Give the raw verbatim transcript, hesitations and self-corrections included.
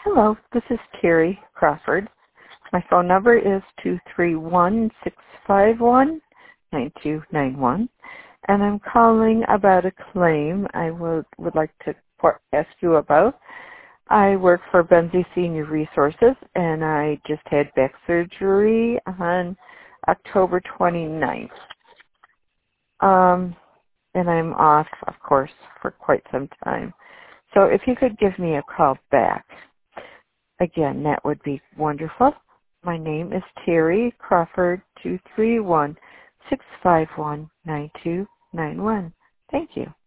Hello, this is Terry Crawford. My phone number is two three one, six five one, nine two nine one, and I'm calling about a claim I would, would like to ask you about. I work for Benzie Senior Resources, and I just had back surgery on October twenty-ninth. Um, and I'm off, of course, for quite some time. So if you could give me a call back, again, that would be wonderful. My name is Terry Crawford, two three one, six five one, nine two nine one. Thank you.